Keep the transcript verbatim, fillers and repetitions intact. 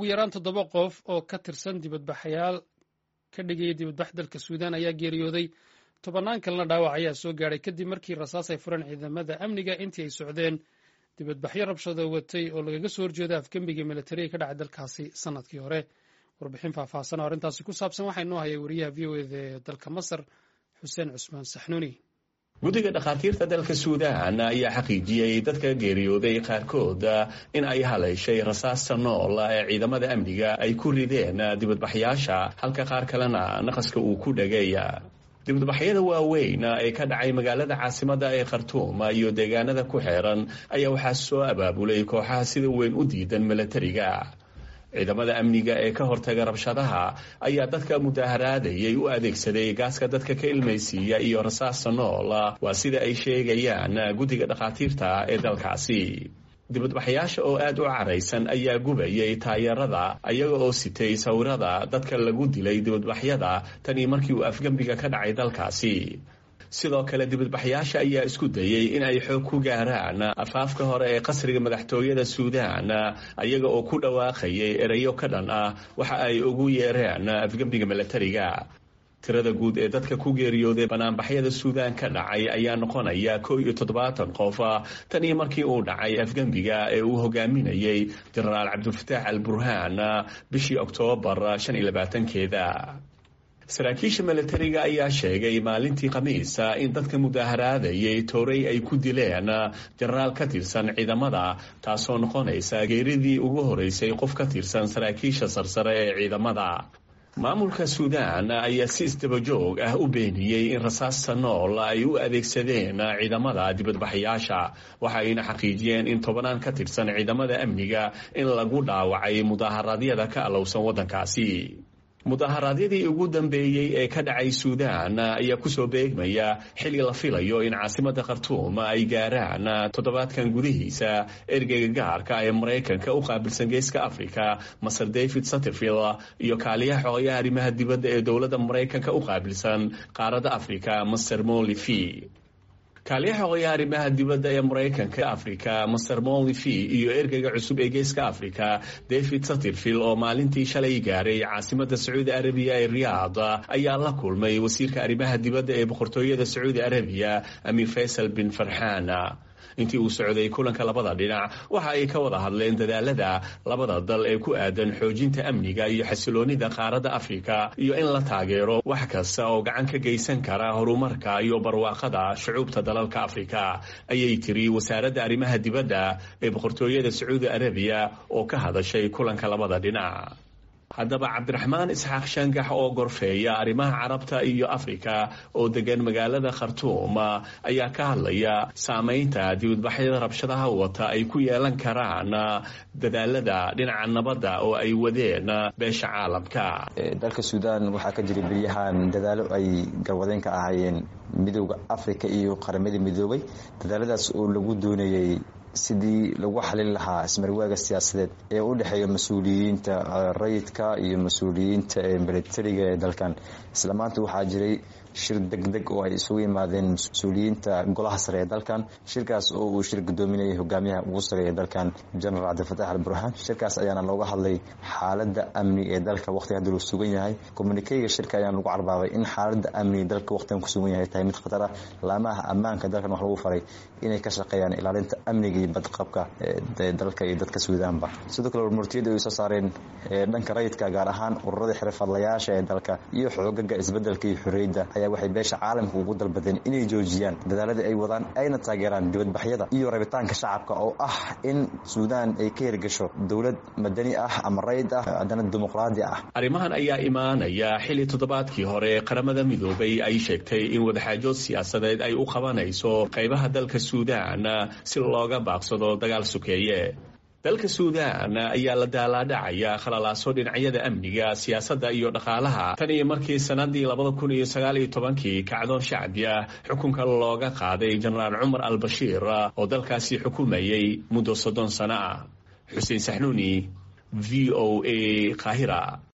ugu yaraan toddoba qof oo ka tirsan dibadbaxayaal ka dhigaya dibadbax dalka suudaan ayaa geeriyooday tobannaan kalena dhaawac ayaa soo gaadhay kadib markii rasaas ay fureen ciidamada amniga intii ay socdeen dibadbaxyo rabshado watay oo lagaga soo horjeeda afgembiga militariga ka dhacay dalkaasi sanadkii hore warbixin faahfaahsan oo arrintaasi ku saabsan waxaa inoo hayay wariyaha v o eda ee dalka masar xuseen cusmaan saxnuuni. guddiga dhakhaatiirta dalka suudaan ayaa xaqiijiyey dadka geeriyooday qaarkood in ay haleeshay rasaasta nool ee ciidamada amniga ay ku rideen dibadbaxyaasha halka qaar kalena naqaska uu ku dhagay. dibadbaxyada waaweyn ee ka dhacay magaalada caasimada ee khartuum iyo deegaanada ku xeeran ayaa waxaa soo abaabulay kooxaha sida weyn u diidan milatariga. ciidamada amniga ee ka hortaga rabshadaha ayaa dadka mudaharaadayay u adeegsaday gaaska dadka ka ilmaysiiya iyo rasaasta nool, waa sida ay sheegayaan guddiga dhakhaatiirta ee dalkaasi. dibadbaxyaasha oo aad u caraysan ayaa gubayay taayeerada ayaga oo sitay sawirada dadka lagu dilay dibadbaxyada tanii markii uu afgembiga ka dhacay dalkaasi. sidoo kale dibadbaxyaasha ayaa isku dayay in ay xoog ku gaaraan afaafka hore ee qasriga madaxtooyada suudaan ayaga oo ku dhawaaqayay erayo ka dhan ah waxa ay ugu yeereen afgembiga milatariga. tirada guud ee dadka ku geeriyooday banaanbaxyada suudaan ka dhacay ayaa noqonaya kow iyo toddobaatan qof tanii markii uu dhacay afgembiga ee uu hogaaminayay jenaraal cabdulfataax al burhaan bishii oktoobar shan iyo labaatankeeda. saraakiisha milatariga ayaa sheegay maalintii khamiisa in dadka mudaharaadayay tooray ay ku dileen jenaraal ka tirsan ciidamada, taasoo noqonaysa geeridii ugu horeysay qof ka tirsan saraakiisha sarsare ee ciidamada. maamulka suudaan ayaa si isdabajoog ah u beeniyey in rasaasta nool ay u adeegsadeen ciidamada dibadbaxyaasha, waxayna xaqiijiyeen in tobanaan ka tirsan ciidamada amniga in lagu dhaawacay mudaharaadyada ka alowsan waddankaasi. mudaharaadyadii ugu dambeeyey ee ka dhacay suudaan ayaa kusoo beegmaya xilli la filayo in caasimada khartuum ay gaaraan toddobaadkan gudihiisa ergeyga gaarka ee maraykanka u qaabilsan geeska africa maser david satterfield iyo kaaliyaha xogayaha arrimaha dibadda ee dowladda maraykanka u qaabilsan qaaradda africa maser molifi. kaaliyaha xogayaha arrimaha dibadda ee maraykanka africa maser molifi iyo ergeyga cusub ee geeska africa david satterfield oo maalintii shalay gaaray caasimada sacuudi arabiya ee riyaad ayaa la kulmay wasiirka arrimaha dibadda ee boqortooyada sacuudi arabiya amiir faysal bin farxaan. intii uu socday kulanka labada dhinac waxa ay ka wada hadleen dadaalada labada dal ee ku aadan xoojinta amniga iyo xasiloonida qaaradda afrika iyo in la taageero wax kasta oo gacan ka geysan kara horumarka iyo barwaaqada shucuubta dalalka afrika, ayay tiri wasaaradda arrimaha dibadda ee boqortooyada sacuudi arabiya oo ka hadashay kulanka labada dhinac. haddaba cabdiraxmaan isxaaq shangax oo gorfeeya arrimaha carabta iyo afrika oo degan magaalada khartuum ayaa ka hadlaya saameynta dibadbaxyada rabshadaha wata ay ku yeelan karaan dadaalada dhinaca nabadda oo ay wadeen beesha caalamka. dalka suudaan waxaa ka jiray beryahan dadaalo ay galwadeen ka ahaayeen midooda afrika iyo qaramadii midoobay, dadaaladaas oo lagu doonayay sidii lagu xalin lahaa ismarwaaga siyaasadeed ee u dhexeeya mas-uuliyiinta rayidka iyo mas-uuliyiinta milatariga ee dalkan. isla maanta waxaa jiray shir degdeg oo ay isugu yimaadeen mas-uuliyiinta golaha sare ee dalkan. shirkaas oo uu shir gudoominayay hogaamiyaha ugu sare ee dalkan jenaraal cabdilfataax al burhaan. shirkaas ayaana looga hadlay xaaladda amni ee dalka waqtiga hadda loo sugan yahay. communikeyga shirka ayaana lagu carbaabay in xaaladda amni dalka waqtigan ku sugan yahay tahay mid khatar ah. laamaha ammaanka dalkan wax lagu faray inay ka shaqeeyaan ilaalinta amniga iyo badqabka ee dalka iyo dadka suudaanba. sidoo kale warmurtiyada ay soo saareen dhanka rayidka gaar ahaan ururada xirfadlayaasha ee dalka iyo xoogaga isbedelka iyo xorriyadda waxay beesha caalamka ugu dalbadeen inay joojiyaan dadaaladii ay wadaan ayna taageeraan dibadbaxyada iyo rabitaanka shacabka oo ah in suudaan ay ka hirgasho dowlad madani ah ama rayid ah haddana dimuqraadi ah. arrimahan ayaa imaanaya xilli toddobaadkii hore qaramada midoobay ay sheegtay in wadaxaajood siyaasadeed ay u qabanayso qaybaha dalka suudaan si looga baaqsado dagaal sukeeye. dalka suudaan ayaa la daalaadhacaya khalalaaso dhinacyada amniga, siyaasadda iyo dhaqaalaha tan iyo markii sanadii labada kun iyo sagaal iyo tobankii kacdoon shacbi ah xukunka looga qaaday jenaraal cumar al bashiir oo dalkaasi xukumayay muddo soddon sano ah. xuseen saxnuuni, v o a, Qaahira.